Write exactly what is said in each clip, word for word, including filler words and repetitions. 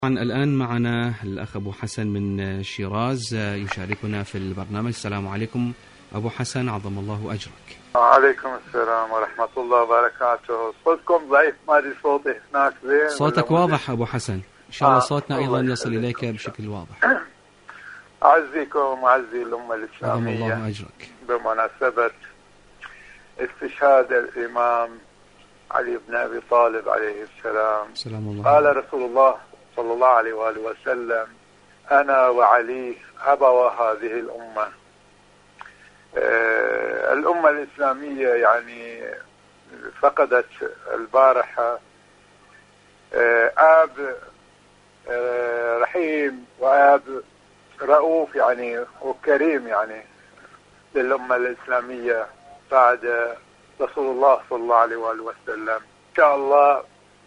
طبعا الآن معنا الأخ أبو حسن من شيراز يشاركنا في البرنامج. السلام عليكم أبو حسن، عظم الله أجرك. وعليكم السلام ورحمة الله وبركاته. صوتكم ضعيف، ما أدري صوتي هناك زين. صوتك واضح أبو حسن، إن شاء الله صوتنا أيضا يصل إليك بشكل واضح. أعزيكم وأعزي الأمة الإسلامية، عظم الله أجرك. بمناسبة استشهاد الإمام علي بن أبي طالب عليه السلام، سلام الله. قال رسول الله صلى الله عليه وآله وسلم: أنا وعلي أبوا هذه الأمة. آه الأمة الإسلامية يعني فقدت البارحة آه آب آه رحيم وآب رؤوف يعني وكريم يعني للأمة الإسلامية بعد رسول الله صلى الله عليه وآله وسلم. إن شاء الله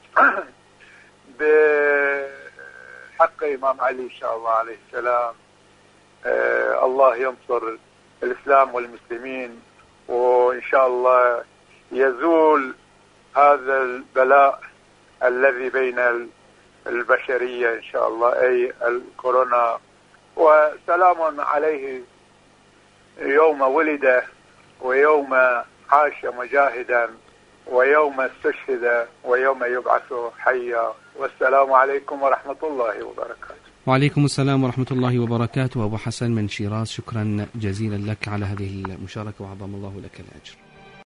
بحق إمام علي إن شاء الله عليه السلام آه الله ينصر الإسلام والمسلمين، وإن شاء الله يزول هذا البلاء الذي بين البشرية إن شاء الله، أي الكورونا. وسلام عليه يوم ولد ويوم عاش مجاهدا ويوم استشهد ويوم يبعث حيا. والسلام عليكم ورحمة الله وبركاته. وعليكم السلام ورحمة الله وبركاته. أبو حسن من شيراز، شكرا جزيلا لك على هذه المشاركة وعظم الله لك الأجر.